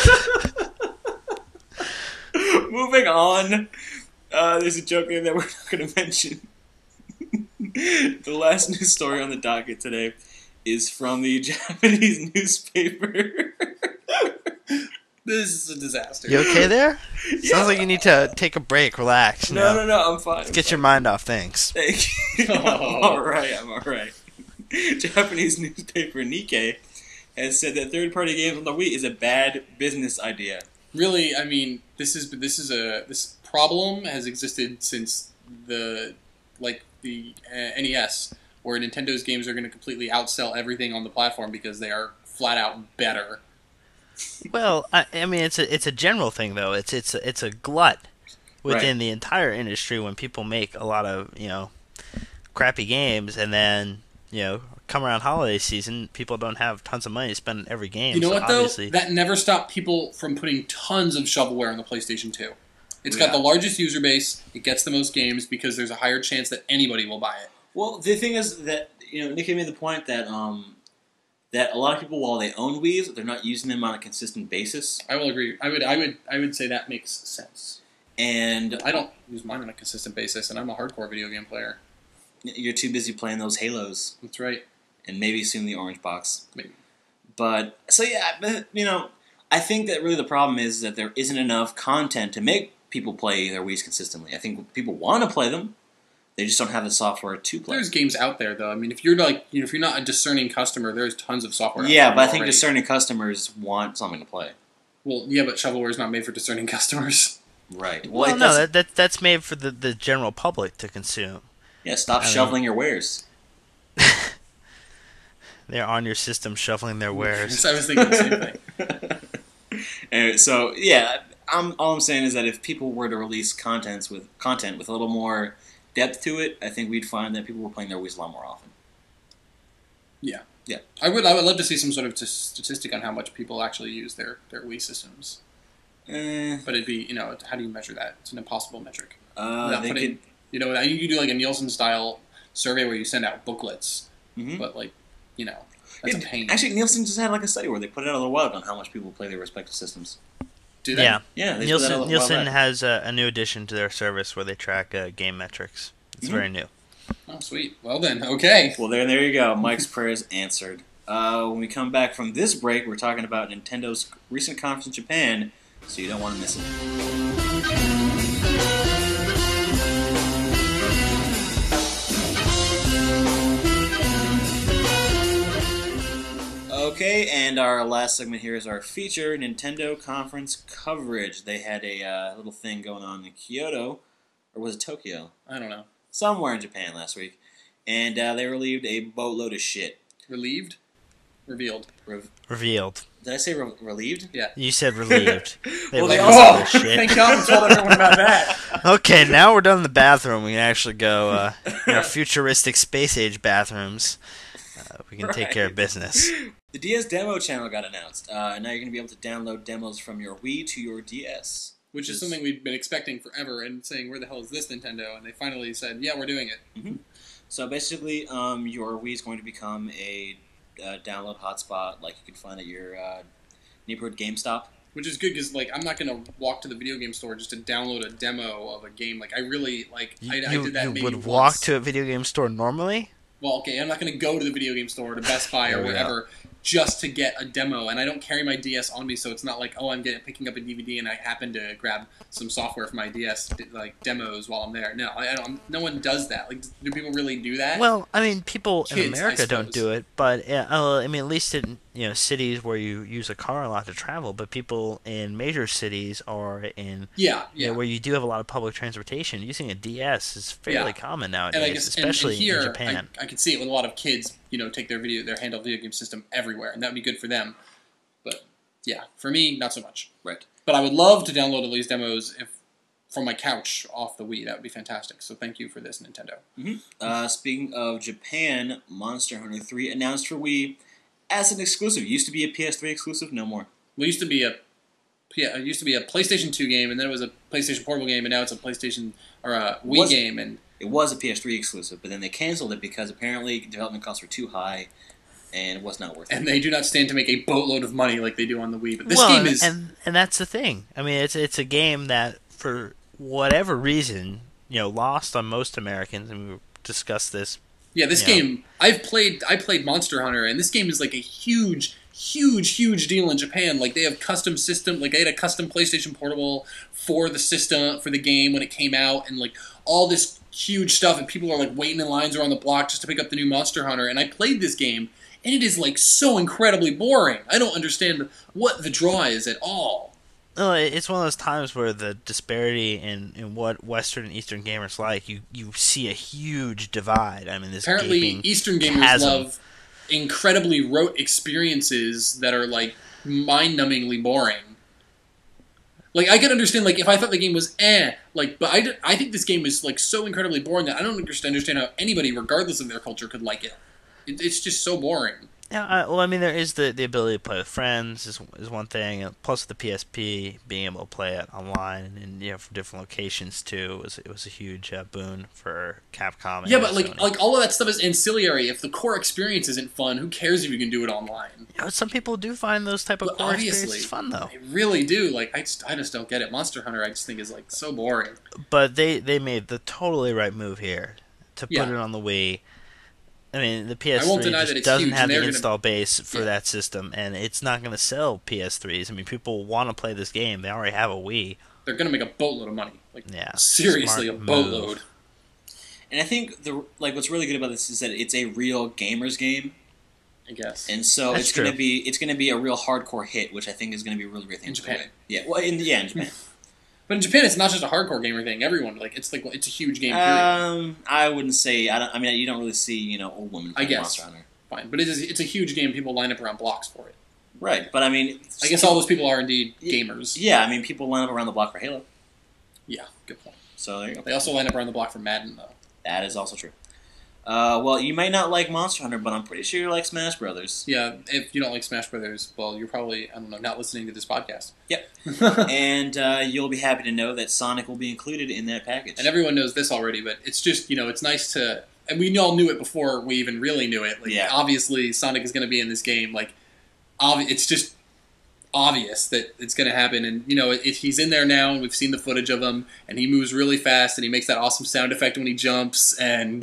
moving on. Uh, there's a joke there that we're not going to mention. The last news story on the docket today is from the Japanese newspaper. This is a disaster. You okay there? Yeah. Sounds like you need to take a break, relax. You No, know? no, no, I'm fine. I'm Get your fine. mind off things. Thank you. Oh. I'm alright, I'm alright. Japanese newspaper Nikkei has said that third-party games on the Wii is a bad business idea. Really, I mean, this is this is a this problem has existed since the like the uh, N E S, where Nintendo's games are going to completely outsell everything on the platform because they are flat out better. Well, I, I mean, it's a it's a general thing though. It's it's a, it's a glut within Right. the entire industry when people make a lot of you know crappy games, and then you know come around holiday season, people don't have tons of money to spend on every game. You know so what though? obviously, That never stopped people from putting tons of shovelware on the PlayStation two. It's Yeah. got the largest user base. It gets the most games because there's a higher chance that anybody will buy it. Well, the thing is that, you know, Nikkei made the point that, um, that a lot of people, while they own Wii's, they're not using them on a consistent basis. I will agree. I would. I would. I would say that makes sense. And I don't use mine on a consistent basis, and I'm a hardcore video game player. you're too busy playing those Halos. That's right. And maybe soon the Orange Box. Maybe. But, so yeah, but, you know, I think that really the problem is that there isn't enough content to make people play their Wii's consistently. I think people want to play them, they just don't have the software to play. There's games out there though. I mean, if you're like, you know, if you're not a discerning customer, there's tons of software. out Yeah, there but I think already. discerning customers want something to play. Well, yeah, but shovelware is not made for discerning customers. Right. well, it no, does- that, that that's made for the, the general public to consume. yeah, stop I mean- shoveling your wares. They're on your system shoveling their wares. I was thinking the same thing. Anyway, so yeah, I'm, all I'm saying is that if people were to release contents with content with a little more depth to it, I think we'd find that people were playing their Wii's a lot more often. Yeah. Yeah. I would. I would love to see some sort of t- statistic on how much people actually use their their Wii systems. Eh, But it'd be, you know, how do you measure that? It's an impossible metric. uh, Without they putting- could. You know, you could do like a Nielsen style survey where you send out booklets, Mhm. but like, you know, that's It- a pain. Actually, Nielsen just had like a study where they put it out a little while ago on how much people play their respective systems. do that. Yeah, Yeah, they just put that out a Nielsen little while Nielsen back. has a, a new addition to their service where they track uh, game metrics. It's Mhm. very new. Oh, sweet. Well then, okay. Well, there, there you go. Mike's prayers answered. Uh, when we come back from this break, we're talking about Nintendo's recent conference in Japan, so you don't want to miss it. Okay, and And our last segment here is our feature, Nintendo Conference coverage. They had a uh, little thing going on in Kyoto, or was it Tokyo? I don't know. Somewhere in Japan last week. And uh, they relieved a boatload of shit. Relieved? Revealed. Re- Revealed. Did I say re- relieved? Yeah. You said relieved. They well, they released oh, their shit. thank God we told everyone about that. Okay, now we're done in the bathroom. We can actually go uh, in our futuristic space-age bathrooms. Uh, we can Right. take care of business. The D S demo channel got announced. Uh, now you're going to be able to download demos from your Wii to your D S. Which is something we've been expecting forever and saying, where the hell is this Nintendo? And they finally said, yeah, we're doing it. Mm-hmm. So basically, um, your Wii is going to become a uh, download hotspot like you can find at your uh, neighborhood GameStop. Which is good because, like, I'm not going to walk to the video game store just to download a demo of a game. Like, I really, like, You, I, I you- did that you maybe would once. walk to a video game store normally? Well, okay, I'm not going to go to the video game store, to Best Buy There or we go. wherever, just to get a demo. And I don't carry my D S on me, so it's not like, oh, I'm getting picking up a D V D and I happen to grab some software for my D S, like demos while I'm there. No, I, I don't. No one does that. Like, do people really do that? Well, I mean, people Kids, in I America don't suppose. do it, but yeah, uh, I mean, at least in you know cities where you use a car a lot to travel. But people in major cities or in yeah, you yeah. know, where you do have a lot of public transportation, using a D S is fairly Yeah. common nowadays, and I guess, and- and especially here, in Japan. I, I can see it with a lot of kids. You know, take their video, their handheld video game system everywhere, and that would be good for them. But yeah, for me, not so much. Right. But I would love to download at least demos if from my couch off the Wii. That would be fantastic. So thank you for this, Nintendo. Mm-hmm. Uh, speaking of Japan, Monster Hunter three announced for Wii as an exclusive. Used to be a P S three exclusive, no more. Well, it used to be a yeah, it used to be a PlayStation two game, and then it was a PlayStation Portable game, and now it's a PlayStation or a Wii Was- game. And It was a P S three exclusive, but then they canceled it because apparently development costs were too high and it was not worth it. and they do not stand to make a boatload of money like they do on the Wii. But this well, game and- is and and that's the thing. I mean, it's it's a game that for whatever reason, you know, lost on most Americans, and we discussed this. yeah. This Yeah. game I've played. I played Monster Hunter, and this game is like a huge. Huge, huge deal in Japan. Like, they have custom system, like, they had a custom PlayStation Portable for the system, for the game when it came out, and, like, all this huge stuff, and people are, like, waiting in lines around the block just to pick up the new Monster Hunter, and I played this game, and it is, like, so incredibly boring. I don't understand what the draw is at all. No, it's one of those times where the disparity in, in what Western and Eastern gamers like, you, you see a huge divide. I mean, this Apparently, gaping Eastern gamers chasm. love incredibly rote experiences that are, like, mind-numbingly boring. Like, I could understand, like, if I thought the game was eh, like, but I, d- I think this game is, like, so incredibly boring that I don't understand, understand how anybody, regardless of their culture, could like it. it it's just so boring. Yeah, uh, well, I mean, there is the, the ability to play with friends is is one thing, and plus the P S P being able to play it online and you know from different locations too was it was a huge uh, boon for Capcom. And Yeah, but, like, Sony. like all of that stuff is ancillary. If the core experience isn't fun, who cares if you can do it online? You know, some people do find those type of But core obviously, experiences fun though. I really do. Like, I just, I just don't get it. Monster Hunter, I just think is, like, so boring. But they they made the totally right move here to put Yeah. it on the Wii. I mean, the P S I three won't deny just that it's doesn't huge, have and the they're gonna- install base for Yeah. that system, and it's not going to sell P S threes. I mean, people want to play this game; they already have a Wii. They're gonna make a boatload of money. Like, Yeah, seriously, a smart boatload. move. And I think the like what's really good about this is that it's a real gamers game, I guess. and so That's it's going to true. be it's going to be a real hardcore hit, which I think is going to be a really great thing In for Japan. it. Yeah, well, in yeah, in Japan. But in Japan, it's not just a hardcore gamer thing. Everyone, like, it's like it's a huge game. Period. um, I wouldn't say. I don't. I mean, you don't really see you know old women I playing guess. Monster Hunter. Fine, but it is, it's a huge game. People line up around blocks for it. Right, but I mean, I guess all those people are indeed Yeah. gamers. yeah, I mean, people line up around the block for Halo, Yeah, good point. so there you go. They also line up around the block for Madden, though. That is also true. Uh, well, you might not like Monster Hunter, but I'm pretty sure you like Smash Brothers. Yeah, if you don't like Smash Brothers, well, you're probably, I don't know, not listening to this podcast. Yep. and uh, you'll be happy to know that Sonic will be included in that package. And everyone knows this already, but it's just, you know, it's nice to... And we all knew it before we even really knew it. Like, Yeah. obviously, Sonic is going to be in this game. Like, obvi- it's just obvious that it's going to happen. And, you know, it, it, he's in there now, and we've seen the footage of him, and he moves really fast, and he makes that awesome sound effect when he jumps, and...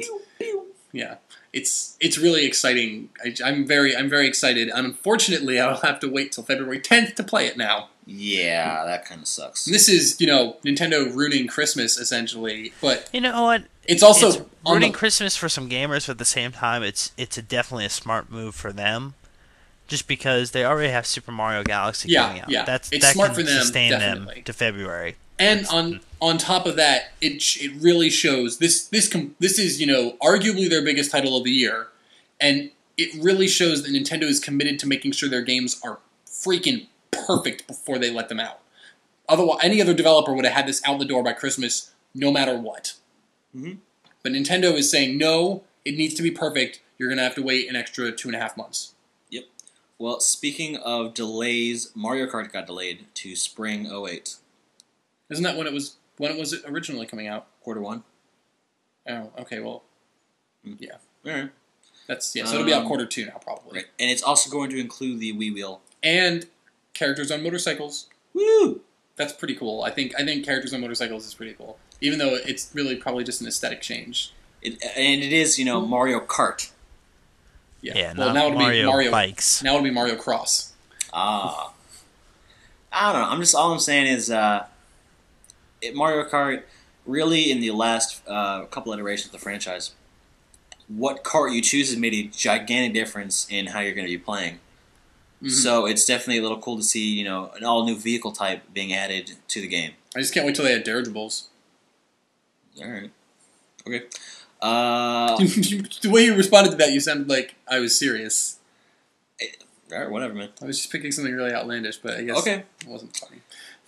Yeah. It's it's really exciting. I, I'm very I'm very excited. Unfortunately, I'll have to wait till February tenth to play it now. yeah, that kind of sucks. And this is, you know, Nintendo ruining Christmas, essentially. But You know what? it's also it's on ruining the, Christmas for some gamers, but at the same time, it's it's a definitely a smart move for them just because they already have Super Mario Galaxy Yeah, coming out. yeah. That's It's that smart can for them, sustain definitely. them to February. And on on top of that, it sh- it really shows this this com- this is you know arguably their biggest title of the year, and it really shows that Nintendo is committed to making sure their games are freaking perfect before they let them out. Otherwise, any other developer would have had this out the door by Christmas, no matter what. Mm-hmm. But Nintendo is saying no, it needs to be perfect. You're gonna have to wait an extra two and a half months. Yep. Well, speaking of delays, Mario Kart got delayed to spring oh eight. Isn't that when it was when it was originally coming out? Quarter one. Oh, okay. Well, Mm. yeah. All right. That's yeah. So it'll be out Um, quarter two now, probably. Right. And it's also going to include the Wii Wheel. And characters on motorcycles. Woo! That's pretty cool. I think I think characters on motorcycles is pretty cool. Even though it's really probably just an aesthetic change. It, and it is, you know, Mario Kart. Yeah. Yeah, well, not now it'll Mario, be Mario bikes. Now it'll be Mario Cross. Ah. I don't know. I'm just all I'm saying is uh, it, Mario Kart really in the last uh, couple iterations of the franchise, what kart you choose has made a gigantic difference in how you're going to be playing. Mhm. So it's definitely a little cool to see, you know, an all new vehicle type being added to the game. I just can't wait till they add dirigibles. All right. Okay. Uh, The way you responded to that, you sounded like I was serious. all right, whatever, man. I was just picking something really outlandish, but I guess Okay. it wasn't funny.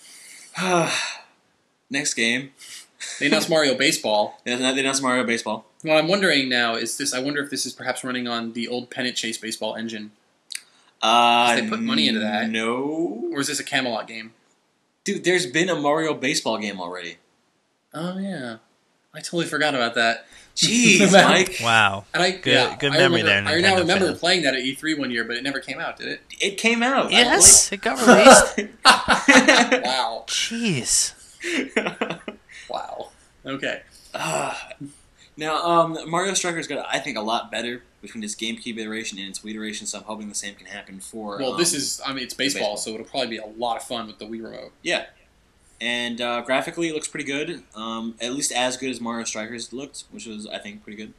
Next game. They announced Mario Baseball. They announced Mario Baseball. What I'm wondering now is this. I wonder if this is perhaps running on the old Pennant Chase baseball engine, Uh, They put money into that. No. or is this a Camelot game? Dude, there's been a Mario Baseball game already. Oh yeah, I totally forgot about that. Jeez, That- Mike. Wow. And I Good- yeah, good I memory remember, there, I now Nintendo remember fan. playing that at E three one year, but it never came out, did it? It came out. Yes, it got released. Wow, Jeez. wow. Okay. Ah. Now, um, Mario Strikers got, I think, a lot better between its GameCube iteration and its Wii iteration, so I'm hoping the same can happen for... Well, um, this is I mean it's baseball, baseball. so it'll probably be a lot of fun with the Wii remote. Yeah. And uh, graphically, it looks pretty good. Um, at least as good as Mario Strikers looked, which was, I think, pretty good.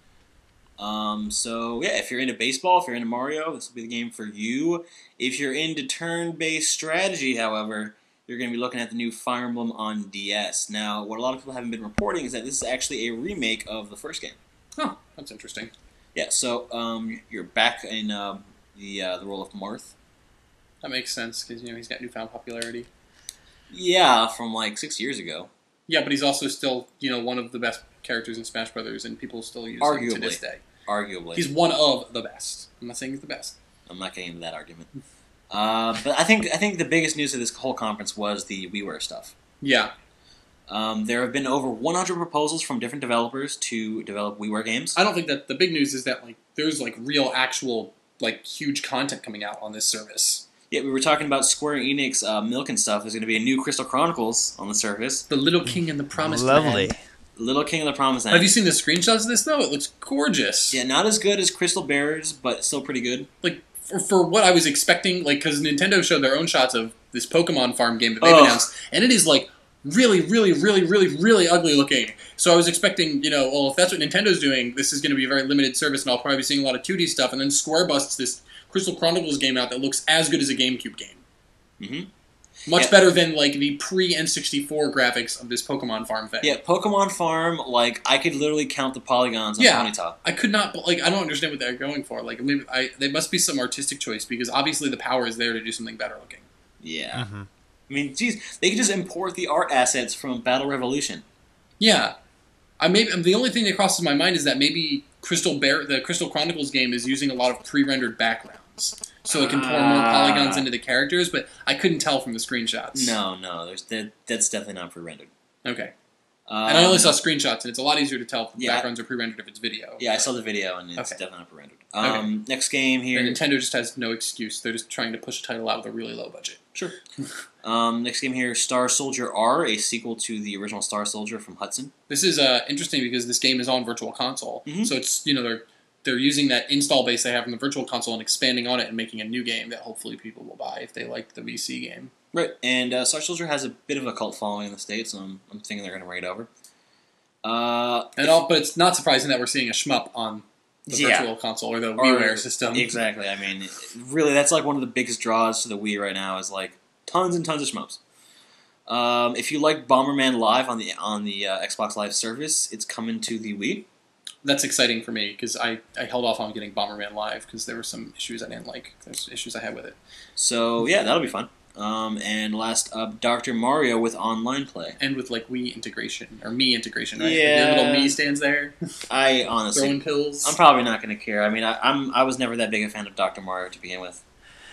Um, so, yeah, if you're into baseball, if you're into Mario, this will be the game for you. If you're into turn-based strategy, however, you're going to be looking at the new Fire Emblem on D S. Now, what a lot of people haven't been reporting is that this is actually a remake of the first game. Huh, that's interesting. Yeah, so um, you're back in uh, the uh, the role of Marth. That makes sense because you know he's got newfound popularity. Yeah, from like six years ago. Yeah, but he's also still you know one of the best characters in Smash Brothers, and people still use him to Arguably. this day. Arguably. He's one of the best. I'm not saying he's the best. I'm not getting into that argument. Uh, but I think I think the biggest news of this whole conference was the WiiWare stuff. Yeah, Um, there have been over one hundred proposals from different developers to develop WiiWare games. I don't think that the big news is that like there's like real actual like huge content coming out on this service. Yeah, we were talking about Square Enix uh, Milk and stuff. There's going to be a new Crystal Chronicles on the service. The Little King and the Promised Lovely. Land. Little King of the Promised Land. Have you seen the screenshots of this though? It looks gorgeous. Yeah, not as good as Crystal Bears, but still pretty good. Like for, for what I was expecting, like because Nintendo showed their own shots of this Pokemon Farm game that they've Ugh. announced, and it is like really, really, really, really, really ugly looking. So I was expecting, you know, well, if that's what Nintendo's doing, this is going to be a very limited service, and I'll probably be seeing a lot of two D stuff. And then Square busts this Crystal Chronicles game out that looks as good as a GameCube game. Mm-hmm. Much Yeah. better than like the pre N sixty-four graphics of this Pokemon Farm thing. Yeah, Pokemon Farm, like, I could literally count the polygons on Yeah. Ponyta. I could not like I don't understand what they're going for. Like maybe I there must be some artistic choice because obviously the power is there to do something better looking. Yeah. hmm I mean, geez, they could just import the art assets from Battle Revolution. Yeah, I maybe the only thing that crosses my mind is that maybe Crystal Bear the Crystal Chronicles game is using a lot of pre-rendered backgrounds, so it can pour more Ah. polygons into the characters. But I couldn't tell from the screenshots. No, no, there's that, that's definitely not pre-rendered. Okay. Um, And I only saw screenshots, and it's a lot easier to tell if the Yeah. backgrounds are pre-rendered if it's video. Yeah, I saw the video, and it's Okay. definitely not pre-rendered. Um, Next game here. And Nintendo just has no excuse. They're just trying to push a title out with a really low budget. Sure. um, next game here, Star Soldier R, a sequel to the original Star Soldier from Hudson. This is uh, interesting because this game is on Virtual Console, Mhm. so it's you know they're they're using that install base they have in the Virtual Console and expanding on it and making a new game that hopefully people will buy if they like the V C game. Right, and uh, Star Soldier has a bit of a cult following in the States, so I'm, I'm thinking they're going to bring it over. Uh, And all, but it's not surprising that we're seeing a shmup on the Yeah. Virtual Console or the Or- WiiWare system. Exactly. I mean, really, that's like one of the biggest draws to the Wii right now is like tons and tons of schmopes. Um, if you like Bomberman Live on the on the uh, Xbox Live service, it's coming to the Wii. That's exciting for me because I, I held off on getting Bomberman Live because there were some issues I didn't like. There's issues I had with it. So yeah, that'll be fun. Um, and last up, Doctor Mario with online play. And with like Wii integration or Me integration, right? Yeah. The little Me stands there I honestly, throwing pills. I'm probably not going to care. I mean, I, I'm I was never that big a fan of Doctor Mario to begin with.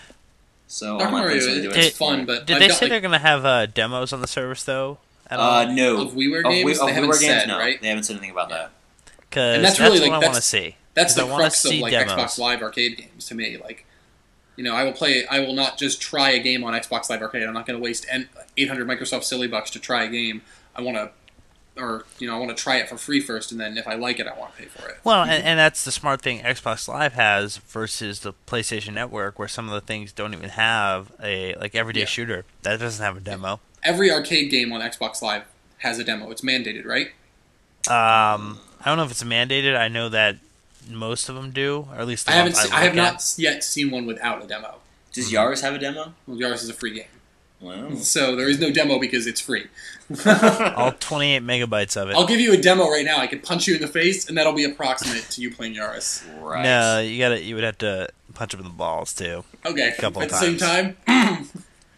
So Doctor online Mario, play's really doing it's it for fun, me. but Did I've they got, say like, they're going to have uh, demos on the service, though? At Uh, all? no. of WiiWare Of games? Wii- of they haven't WiiWare games, said, no. right? They haven't said anything about that. Because And that's, that's really, what like, I want to that's- see. That's 'Cause the I wanna crux of see like demos. Xbox Live arcade games to me. Like, you know, I will play. I will not just try a game on Xbox Live Arcade. I'm not going to waste eight hundred Microsoft silly bucks to try a game. I want to, or you know, I want to try it for free first, and then if I like it, I want to pay for it. Well, and, and that's the smart thing Xbox Live has versus the PlayStation Network, where some of the things don't even have a like everyday Yeah. shooter that doesn't have a demo. Every arcade game on Xbox Live has a demo. It's mandated, right? Um, I don't know if it's mandated. I know that most of them do, or at least the I haven't. ones Se- I, I have look at. not yet seen one without a demo. Does Yaris have a demo? Well, Yaris is a free game, Wow. so there is no demo because it's free. all twenty-eight megabytes of it. I'll give you a demo right now. I could punch you in the face, and that'll be approximate to you playing Yaris. Right. No, you gotta. You would have to punch him in the balls too. Okay. Couple At the times. same time.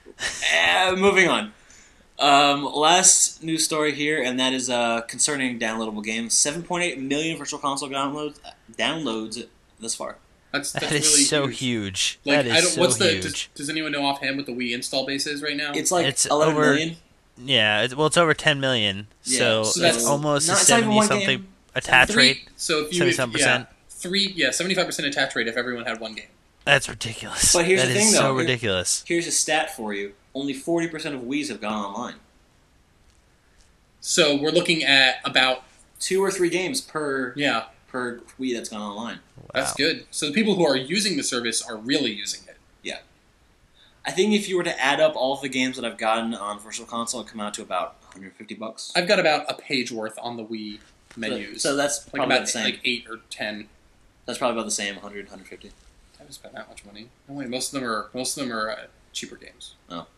Uh, moving on. Um, last news story here, and that is uh, concerning downloadable games. seven point eight million Virtual Console downloads downloads this far. That's that's That is really so huge. huge. Like, that is I don't. so What's the? huge. Does, does anyone know offhand what the Wii install base is right now? It's like It's eleven over- million. Yeah, it's, well, it's over ten million, Yeah, so, so it's that's almost not- a it's not even seventy one something game. attach Three- rate. So if you seventy-seven if, percent. yeah, three yeah seventy five percent attach rate if everyone had one game. That's ridiculous. But here's That the is thing, so though. Here- ridiculous. Here's a stat for you: only forty percent of Wii's have gone online. So we're looking at about Two or three games per yeah. per Wii that's gone online. That's Wow. good. So the people who are using the service are really using it. I think if you were to add up all of the games that I've gotten on Virtual Console, it'd come out to about one hundred fifty bucks. I've got about a page worth on the Wii menus. So, so that's like probably about about the same. like eight or ten. That's probably about the same, one hundred, one hundred fifty. I haven't spent that much money. No way. Most of them are most of them are uh, cheaper games.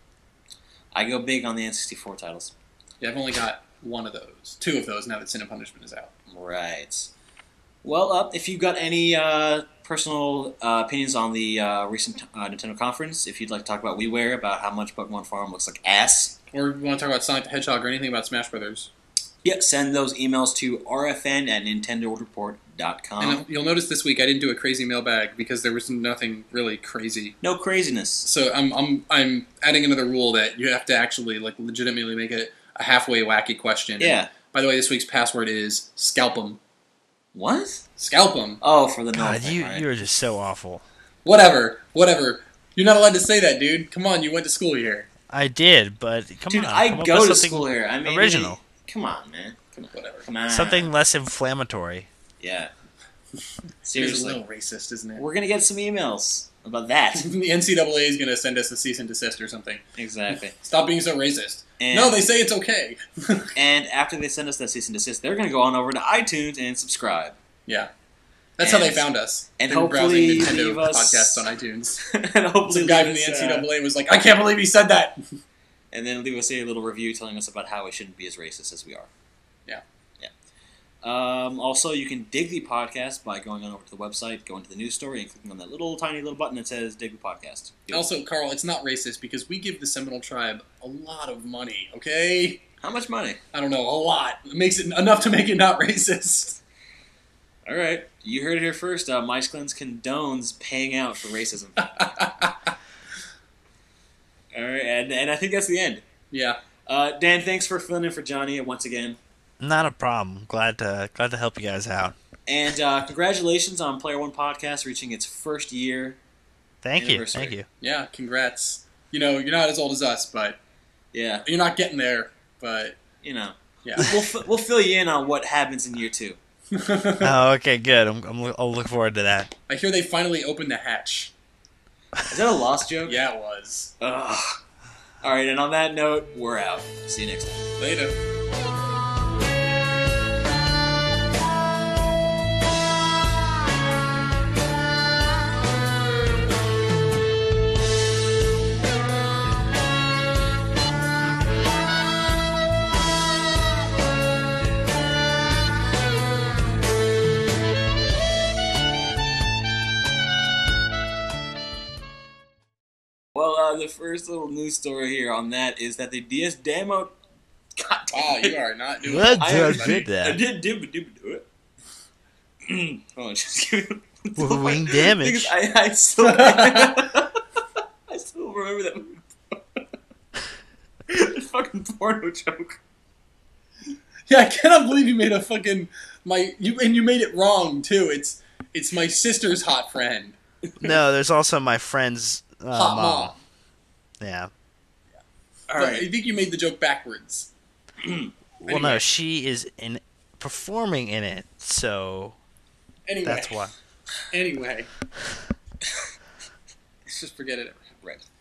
I go big on the N sixty-four titles. Yeah, I've only got one of those, two of those now that Sin and Punishment is out. Right. Well, uh, if you've got any uh, personal uh, opinions on the uh, recent uh, Nintendo conference, if you'd like to talk about WiiWare, about how much Pokemon Farm looks like ass, Or you want to talk about Sonic the Hedgehog or anything about Smash Brothers. yeah, send those emails to r f n at nintendo report dot com. And you'll notice this week I didn't do a crazy mailbag because there was nothing really crazy. No craziness. So I'm I'm I'm adding another rule that you have to actually like legitimately make it a halfway wacky question. Yeah. By the way, this week's password is scalp'em. What? Scalp'em. Oh, for the no God, thing, you right? you are just so awful. Whatever. Whatever. You're not allowed to say that, dude. Come on, you went to school here. I did, but come Dude, on, I come up go with to something school here. I mean, original. Come on, man. Come on. Whatever. Come on. Something less inflammatory. Yeah. It's a Seriously. little racist, isn't it? We're going to get some emails about that. The N C double A is going to send us a cease and desist or something. Exactly. Stop being so racist. And, No, they say it's okay. and after they send us that cease and desist, they're going to go on over to iTunes and subscribe. Yeah. That's how And- they found us. and they were hopefully browsing Nintendo leave us- podcasts on iTunes. and hopefully Some guy leave from the us, N C uh, double A was like, I can't believe he said that. and then leave us a little review telling us about how we shouldn't be as racist as we are. Yeah. Yeah. Um, also, you can dig the podcast by going on over to the website, going to the news story, and clicking on that little tiny little button that says dig the podcast. Do it. Also, Carl, it's not racist because we give the Seminole Tribe a lot of money, okay? How much money? I don't know, a lot. It makes it enough to make it not racist. All right. You heard it here first. Uh, Mice Cleanse condones paying out for racism. All right, and, and I think that's the end. Yeah. Uh, Dan, thanks for filling in for Johnny once again. Not a problem. Glad to glad to help you guys out. And uh, congratulations on Player One Podcast reaching its first year. Thank you. Anniversary. Thank you. Yeah, congrats. You know, you're not as old as us, but Yeah, you're not getting there, but you know. yeah. We'll, f- we'll fill you in on what happens in year two. Oh, okay, good. I'm, I'm I'll look forward to that. I hear they finally opened the hatch. Is that a lost joke? Yeah, it was. Ugh. All right, and on that note, we're out. See you next time. Later. Well, uh, the first little news story here on that is that the D S demo. God damn Wow, it. you are not doing What? it. I I actually did that. I did do do do it. Hold on, just give me. With wing damage. Because I, I still. I still remember that. That fucking porno joke. Yeah, I cannot believe you made a fucking my you and you made it wrong too. It's it's my sister's hot friend. No, there's also my friend's uh, Hot mom. mom. Yeah. All But I right. think you made the joke backwards. Well, no, she is in performing in it, so Anyway. that's why. Anyway. Let's just forget it. Right.